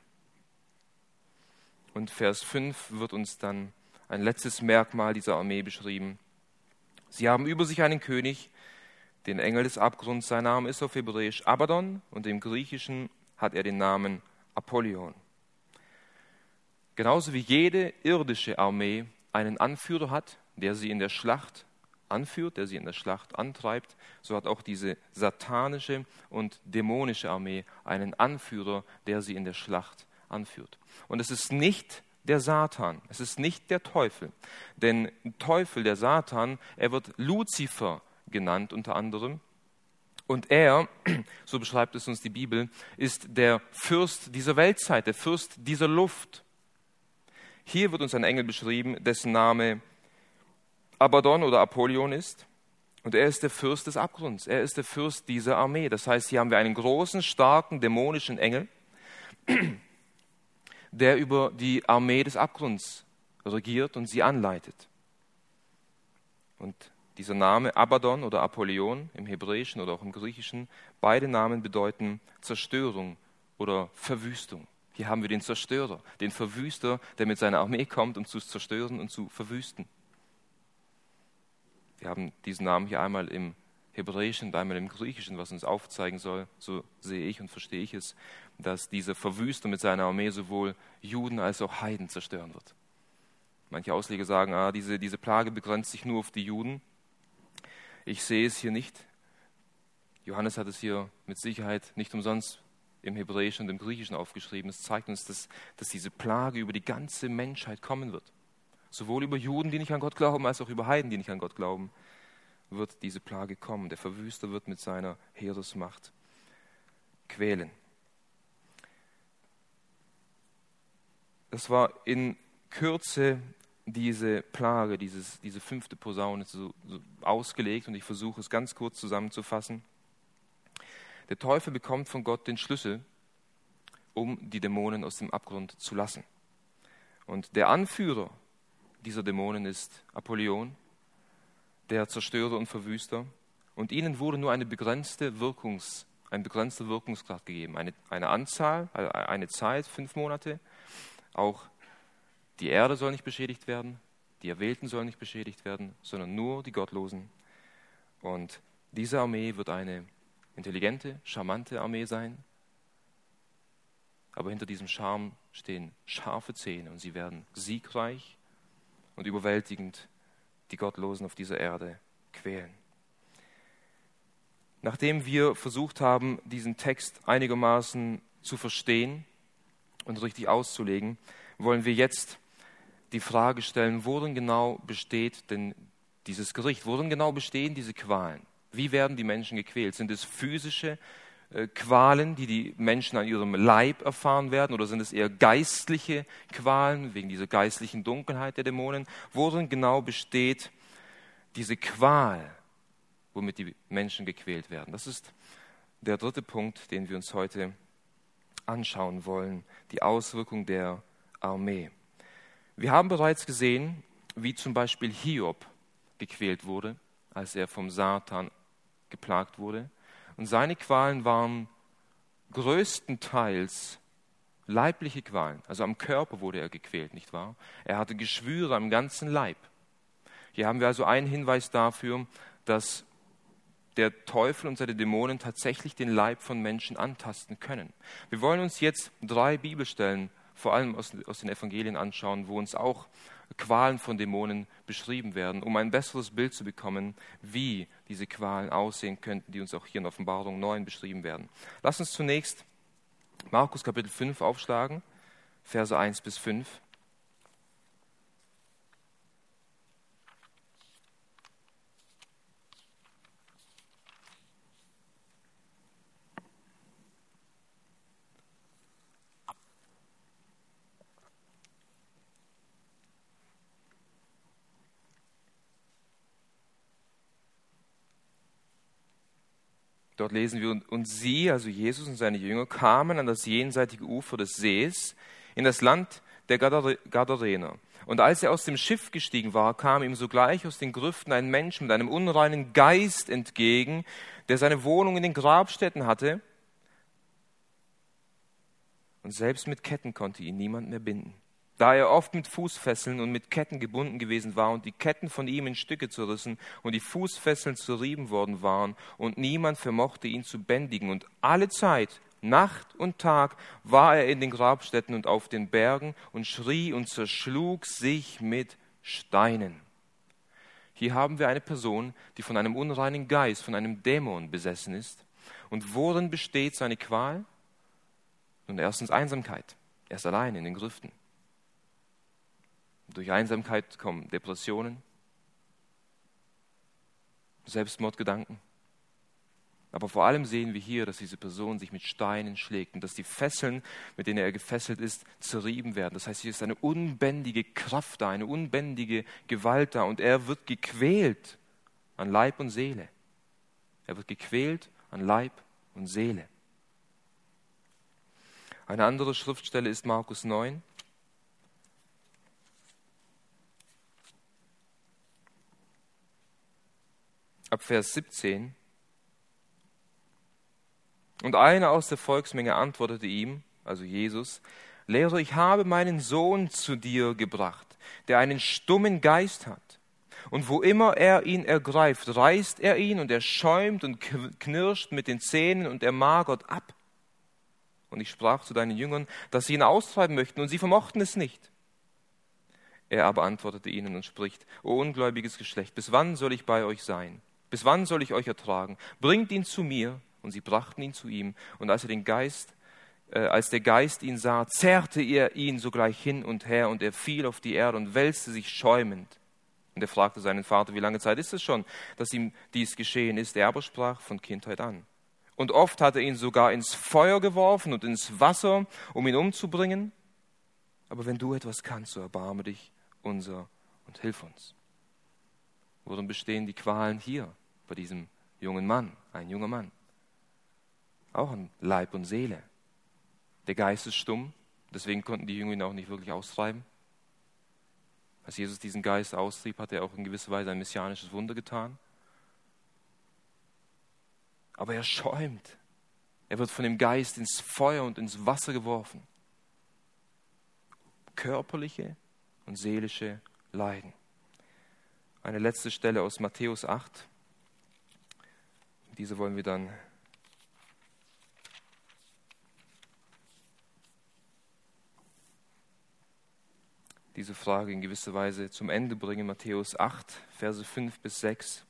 Und Vers fünf wird uns dann ein letztes Merkmal dieser Armee beschrieben. Sie haben über sich einen König, den Engel des Abgrunds. Sein Name ist auf Hebräisch Abaddon und im Griechischen hat er den Namen Apollyon. Genauso wie jede irdische Armee einen Anführer hat, der sie in der Schlacht anführt, der sie in der Schlacht antreibt, so hat auch diese satanische und dämonische Armee einen Anführer, der sie in der Schlacht anführt. Und es ist nicht der Satan, es ist nicht der Teufel. Denn Teufel, der Satan, er wird Luzifer genannt unter anderem. Und er, so beschreibt es uns die Bibel, ist der Fürst dieser Weltzeit, der Fürst dieser Luft. Hier wird uns ein Engel beschrieben, dessen Name Abaddon oder Apollyon ist. Und er ist der Fürst des Abgrunds, er ist der Fürst dieser Armee. Das heißt, hier haben wir einen großen, starken, dämonischen Engel, der über die Armee des Abgrunds regiert und sie anleitet. Und dieser Name Abaddon oder Apollyon im Hebräischen oder auch im Griechischen, beide Namen bedeuten Zerstörung oder Verwüstung. Hier haben wir den Zerstörer, den Verwüster, der mit seiner Armee kommt, um zu zerstören und zu verwüsten. Wir haben diesen Namen hier einmal im Hebräischen und einmal im Griechischen, was uns aufzeigen soll, so sehe ich und verstehe ich es, dass dieser Verwüster mit seiner Armee sowohl Juden als auch Heiden zerstören wird. Manche Ausleger sagen, ah, diese, diese Plage begrenzt sich nur auf die Juden. Ich sehe es hier nicht. Johannes hat es hier mit Sicherheit nicht umsonst im Hebräischen und im Griechischen aufgeschrieben. Es zeigt uns, dass, dass diese Plage über die ganze Menschheit kommen wird. Sowohl über Juden, die nicht an Gott glauben, als auch über Heiden, die nicht an Gott glauben, wird diese Plage kommen. Der Verwüster wird mit seiner Heeresmacht quälen. Das war in Kürze diese Plage, dieses, diese fünfte Posaune so, so ausgelegt, und ich versuche es ganz kurz zusammenzufassen. Der Teufel bekommt von Gott den Schlüssel, um die Dämonen aus dem Abgrund zu lassen. Und der Anführer dieser Dämonen ist Apollyon, der Zerstörer und Verwüster. Und ihnen wurde nur eine begrenzte Wirkungs, ein begrenzter Wirkungsgrad gegeben. Eine, eine Anzahl, eine Zeit, fünf Monate. Auch die Erde soll nicht beschädigt werden, die Erwählten sollen nicht beschädigt werden, sondern nur die Gottlosen. Und diese Armee wird eine intelligente, charmante Armee sein. Aber hinter diesem Charme stehen scharfe Zähne, und sie werden siegreich und überwältigend die Gottlosen auf dieser Erde quälen. Nachdem wir versucht haben, diesen Text einigermaßen zu verstehen und richtig auszulegen, wollen wir jetzt die Frage stellen, worin genau besteht denn dieses Gericht? Worin genau bestehen diese Qualen? Wie werden die Menschen gequält? Sind es physische äh, Qualen, die die Menschen an ihrem Leib erfahren werden, oder sind es eher geistliche Qualen, wegen dieser geistlichen Dunkelheit der Dämonen? Worin genau besteht diese Qual, womit die Menschen gequält werden? Das ist der dritte Punkt, den wir uns heute anschauen wollen, die Auswirkung der Armee. Wir haben bereits gesehen, wie zum Beispiel Hiob gequält wurde, als er vom Satan geplagt wurde. Und seine Qualen waren größtenteils leibliche Qualen. Also am Körper wurde er gequält, nicht wahr? Er hatte Geschwüre am ganzen Leib. Hier haben wir also einen Hinweis dafür, dass der Teufel und seine Dämonen tatsächlich den Leib von Menschen antasten können. Wir wollen uns jetzt drei Bibelstellen, vor allem aus, aus den Evangelien, anschauen, wo uns auch Qualen von Dämonen beschrieben werden, um ein besseres Bild zu bekommen, wie diese Qualen aussehen könnten, die uns auch hier in Offenbarung neun beschrieben werden. Lass uns zunächst Markus Kapitel fünf aufschlagen, Verse eins bis fünf. Dort lesen wir, und sie, also Jesus und seine Jünger, kamen an das jenseitige Ufer des Sees in das Land der Gadarener. Und als er aus dem Schiff gestiegen war, kam ihm sogleich aus den Grüften ein Mensch mit einem unreinen Geist entgegen, der seine Wohnung in den Grabstätten hatte. Und selbst mit Ketten konnte ihn niemand mehr binden, da er oft mit Fußfesseln und mit Ketten gebunden gewesen war und die Ketten von ihm in Stücke zerrissen und die Fußfesseln zerrieben worden waren und niemand vermochte ihn zu bändigen. Und alle Zeit, Nacht und Tag, war er in den Grabstätten und auf den Bergen und schrie und zerschlug sich mit Steinen. Hier haben wir eine Person, die von einem unreinen Geist, von einem Dämon besessen ist. Und worin besteht seine Qual? Nun, erstens Einsamkeit. Er ist allein in den Grüften. Durch Einsamkeit kommen Depressionen, Selbstmordgedanken. Aber vor allem sehen wir hier, dass diese Person sich mit Steinen schlägt und dass die Fesseln, mit denen er gefesselt ist, zerrieben werden. Das heißt, hier ist eine unbändige Kraft da, eine unbändige Gewalt da und er wird gequält an Leib und Seele. Er wird gequält an Leib und Seele. Eine andere Schriftstelle ist Markus neun. Ab Vers siebzehn. Und einer aus der Volksmenge antwortete ihm, also Jesus, Lehrer, ich habe meinen Sohn zu dir gebracht, der einen stummen Geist hat. Und wo immer er ihn ergreift, reißt er ihn und er schäumt und knirscht mit den Zähnen und er magert ab. Und ich sprach zu deinen Jüngern, dass sie ihn austreiben möchten und sie vermochten es nicht. Er aber antwortete ihnen und spricht, O ungläubiges Geschlecht, bis wann soll ich bei euch sein? Bis wann soll ich euch ertragen? Bringt ihn zu mir. Und sie brachten ihn zu ihm. Und als er den Geist, äh, als der Geist ihn sah, zerrte er ihn sogleich hin und her und er fiel auf die Erde und wälzte sich schäumend. Und er fragte seinen Vater, wie lange Zeit ist es schon, dass ihm dies geschehen ist? Er aber sprach von Kindheit an. Und oft hat er ihn sogar ins Feuer geworfen und ins Wasser, um ihn umzubringen. Aber wenn du etwas kannst, so erbarme dich unser und hilf uns. Worin bestehen die Qualen hier bei diesem jungen Mann, ein junger Mann? Auch an Leib und Seele. Der Geist ist stumm, deswegen konnten die Jünger ihn auch nicht wirklich austreiben. Als Jesus diesen Geist austrieb, hat er auch in gewisser Weise ein messianisches Wunder getan. Aber er schäumt. Er wird von dem Geist ins Feuer und ins Wasser geworfen. Körperliche und seelische Leiden. Eine letzte Stelle aus Matthäus acht. Diese wollen wir dann diese Frage in gewisser Weise zum Ende bringen. Matthäus acht, Verse fünf bis sechs.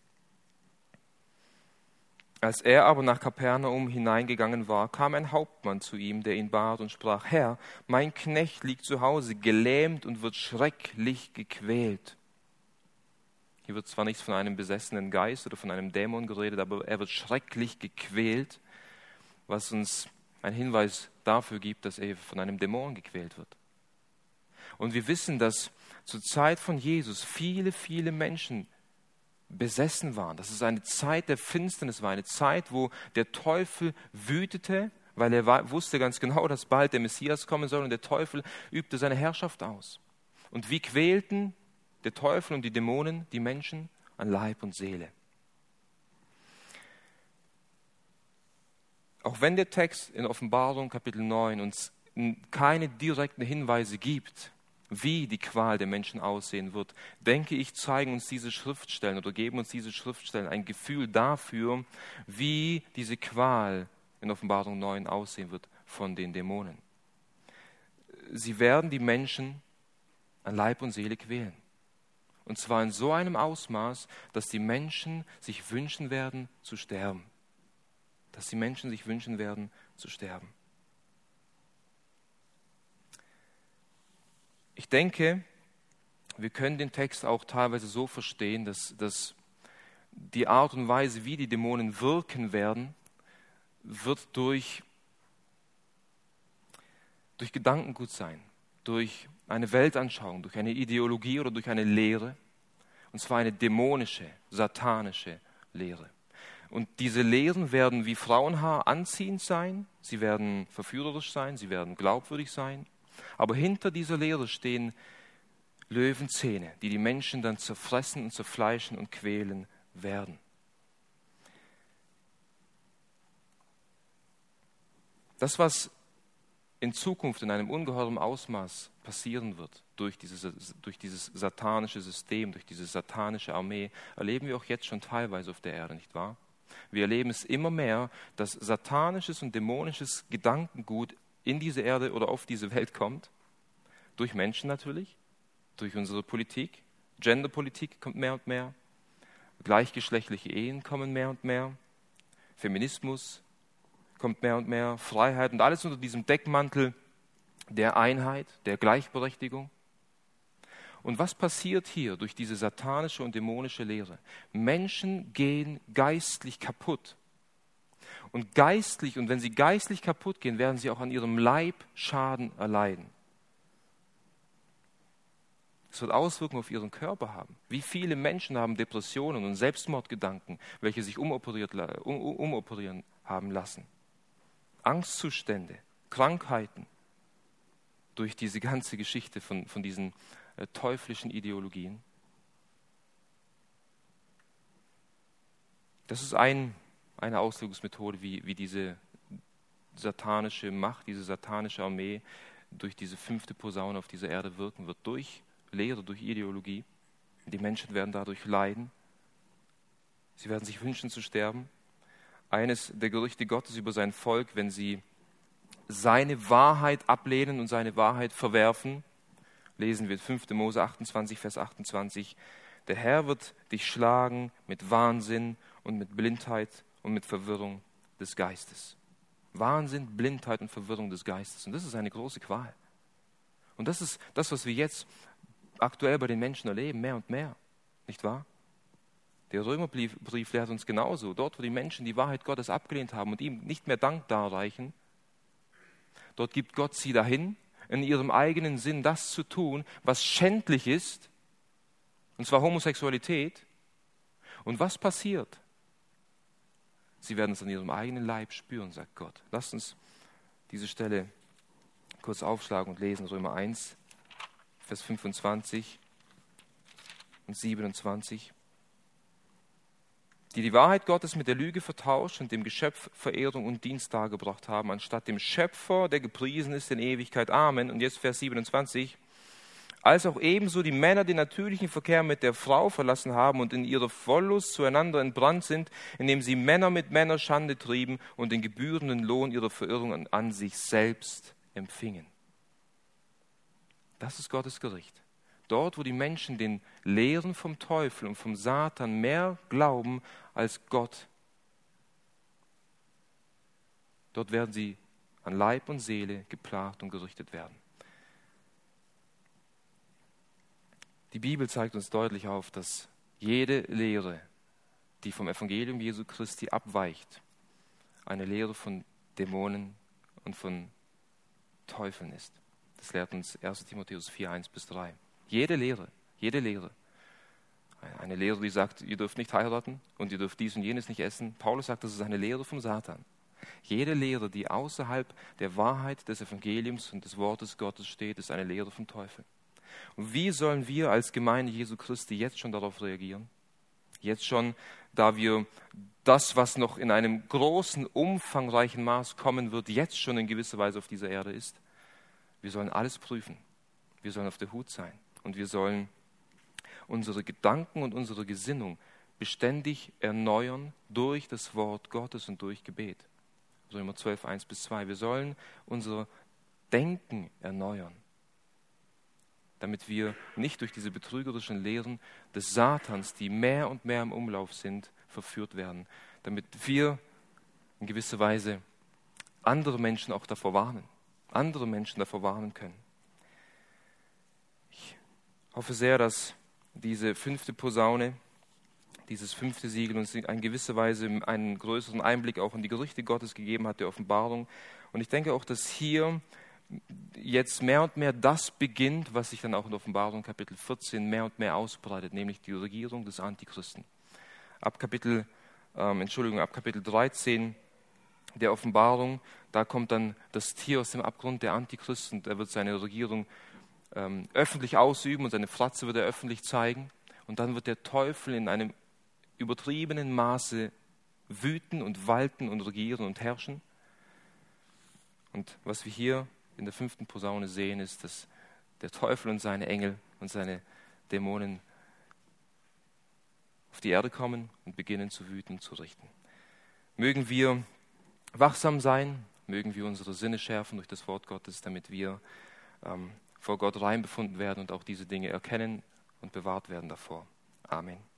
Als er aber nach Kapernaum hineingegangen war, kam ein Hauptmann zu ihm, der ihn bat und sprach, Herr, mein Knecht liegt zu Hause, gelähmt und wird schrecklich gequält. Hier wird zwar nichts von einem besessenen Geist oder von einem Dämon geredet, aber er wird schrecklich gequält. was uns einen Hinweis dafür gibt, dass er von einem Dämon gequält wird. Und wir wissen, dass zur Zeit von Jesus viele, viele Menschen besessen waren. Dass es eine Zeit der Finsternis war, eine Zeit, wo der Teufel wütete, weil er wusste ganz genau, dass bald der Messias kommen soll, und der Teufel übte seine Herrschaft aus. Und wie quälten der Teufel und die Dämonen die Menschen an Leib und Seele? Auch wenn der Text in Offenbarung Kapitel neun uns keine direkten Hinweise gibt, wie die Qual der Menschen aussehen wird, denke ich, zeigen uns diese Schriftstellen oder geben uns diese Schriftstellen ein Gefühl dafür, wie diese Qual in Offenbarung neun aussehen wird von den Dämonen. Sie werden die Menschen an Leib und Seele quälen. Und zwar in so einem Ausmaß, dass die Menschen sich wünschen werden zu sterben. Dass die Menschen sich wünschen werden zu sterben. Ich denke, wir können den Text auch teilweise so verstehen, dass, dass die Art und Weise, wie die Dämonen wirken werden, wird durch, durch Gedankengut sein, durch eine Weltanschauung, durch eine Ideologie oder durch eine Lehre, und zwar eine dämonische, satanische Lehre. Und diese Lehren werden wie Frauenhaar anziehend sein, sie werden verführerisch sein, sie werden glaubwürdig sein, aber hinter dieser Lehre stehen Löwenzähne, die die Menschen dann zerfressen und zerfleischen und quälen werden. Das, was in Zukunft in einem ungeheuren Ausmaß passieren wird durch dieses, durch dieses satanische System, durch diese satanische Armee, erleben wir auch jetzt schon teilweise auf der Erde, nicht wahr? Wir erleben es immer mehr, dass satanisches und dämonisches Gedankengut in diese Erde oder auf diese Welt kommt. Durch Menschen natürlich, durch unsere Politik. Genderpolitik kommt mehr und mehr. Gleichgeschlechtliche Ehen kommen mehr und mehr. Feminismus kommt mehr und mehr. Freiheit und alles unter diesem Deckmantel der Einheit, der Gleichberechtigung. Und was passiert hier durch diese satanische und dämonische Lehre? Menschen gehen geistlich kaputt. Und geistlich, und wenn sie geistlich kaputt gehen, werden sie auch an ihrem Leib Schaden erleiden. Es wird Auswirkungen auf ihren Körper haben. Wie viele Menschen haben Depressionen und Selbstmordgedanken, welche sich umoperiert, um, umoperieren haben lassen? Angstzustände, Krankheiten durch diese ganze Geschichte von, von diesen äh, teuflischen Ideologien. Das ist ein, eine Auslegungsmethode, wie, wie diese satanische Macht, diese satanische Armee durch diese fünfte Posaune auf dieser Erde wirken wird. Durch Lehre, durch Ideologie. Die Menschen werden dadurch leiden. Sie werden sich wünschen zu sterben. Eines der Gerichte Gottes über sein Volk, wenn sie seine Wahrheit ablehnen und seine Wahrheit verwerfen, lesen wir fünfte Mose achtundzwanzig, Vers achtundzwanzig. Der Herr wird dich schlagen mit Wahnsinn und mit Blindheit und mit Verwirrung des Geistes. Wahnsinn, Blindheit und Verwirrung des Geistes. Und das ist eine große Qual. Und das ist das, was wir jetzt aktuell bei den Menschen erleben, mehr und mehr. Nicht wahr? Der Römerbrief Brief lehrt uns genauso. Dort, wo die Menschen die Wahrheit Gottes abgelehnt haben und ihm nicht mehr Dank darreichen, dort gibt Gott sie dahin, in ihrem eigenen Sinn das zu tun, was schändlich ist, und zwar Homosexualität. Und was passiert? Sie werden es an ihrem eigenen Leib spüren, sagt Gott. Lasst uns diese Stelle kurz aufschlagen und lesen, Römer eins, Vers fünfundzwanzig und siebenundzwanzig. Die die Wahrheit Gottes mit der Lüge vertauscht und dem Geschöpf Verehrung und Dienst dargebracht haben, anstatt dem Schöpfer, der gepriesen ist in Ewigkeit. Amen. Und jetzt Vers siebenundzwanzig. Als auch ebenso die Männer den natürlichen Verkehr mit der Frau verlassen haben und in ihrer Wollust zueinander entbrannt sind, indem sie Männer mit Männern Schande trieben und den gebührenden Lohn ihrer Verirrung an, an sich selbst empfingen. Das ist Gottes Gericht. Dort, wo die Menschen den Lehren vom Teufel und vom Satan mehr glauben als Gott, dort werden sie an Leib und Seele geplagt und gerichtet werden. Die Bibel zeigt uns deutlich auf, dass jede Lehre, die vom Evangelium Jesu Christi abweicht, eine Lehre von Dämonen und von Teufeln ist. Das lehrt uns erster Timotheus vier, eins bis drei. Jede Lehre, jede Lehre. Eine Lehre, die sagt, ihr dürft nicht heiraten und ihr dürft dies und jenes nicht essen. Paulus sagt, das ist eine Lehre vom Satan. Jede Lehre, die außerhalb der Wahrheit des Evangeliums und des Wortes Gottes steht, ist eine Lehre vom Teufel. Und wie sollen wir als Gemeinde Jesu Christi jetzt schon darauf reagieren? Jetzt schon, da wir das, was noch in einem großen, umfangreichen Maß kommen wird, jetzt schon in gewisser Weise auf dieser Erde ist. Wir sollen alles prüfen. Wir sollen auf der Hut sein. Und wir sollen unsere Gedanken und unsere Gesinnung beständig erneuern durch das Wort Gottes und durch Gebet. Römer zwölf, eins bis zwei. Wir sollen unser Denken erneuern, damit wir nicht durch diese betrügerischen Lehren des Satans, die mehr und mehr im Umlauf sind, verführt werden. Damit wir in gewisser Weise andere Menschen auch davor warnen, andere Menschen davor warnen können. Ich hoffe sehr, dass diese fünfte Posaune, dieses fünfte Siegel uns in gewisser Weise einen größeren Einblick auch in die Gerichte Gottes gegeben hat, der Offenbarung. Und ich denke auch, dass hier jetzt mehr und mehr das beginnt, was sich dann auch in Offenbarung Kapitel vierzehn mehr und mehr ausbreitet, nämlich die Regierung des Antichristen. Ab Kapitel, ähm, Entschuldigung, ab Kapitel dreizehn der Offenbarung, da kommt dann das Tier aus dem Abgrund, der Antichrist, und er wird seine Regierung ähm, öffentlich ausüben und seine Fratze wird er öffentlich zeigen. Und dann wird der Teufel in einem übertriebenen Maße wüten und walten und regieren und herrschen. Und was wir hier in der fünften Posaune sehen, ist, dass der Teufel und seine Engel und seine Dämonen auf die Erde kommen und beginnen zu wüten und zu richten. Mögen wir wachsam sein, mögen wir unsere Sinne schärfen durch das Wort Gottes, damit wir ähm, vor Gott rein befunden werden und auch diese Dinge erkennen und bewahrt werden davor. Amen.